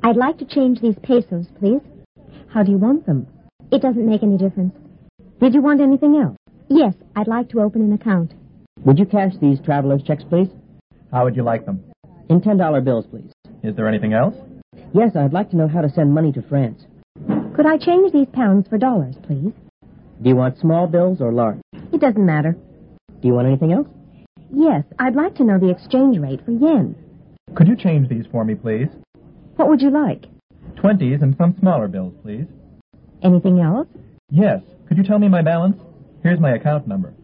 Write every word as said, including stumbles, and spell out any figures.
I'd like to change these pesos, please. How do you want them? It doesn't make any difference. Did you want anything else? Yes, I'd like to open an account. Would you cash these traveler's checks, please? How would you like them? In ten dollar bills, please. Is there anything else? Yes, I'd like to know how to send money to France. Could I change these pounds for dollars, please? Do you want small bills or large? It doesn't matter. Do you want anything else? Yes, I'd like to know the exchange rate for yen. Could you change these for me, please? What would you like? Twenties and some smaller bills, please. Anything else? Yes. Could you tell me my balance? Here's my account number.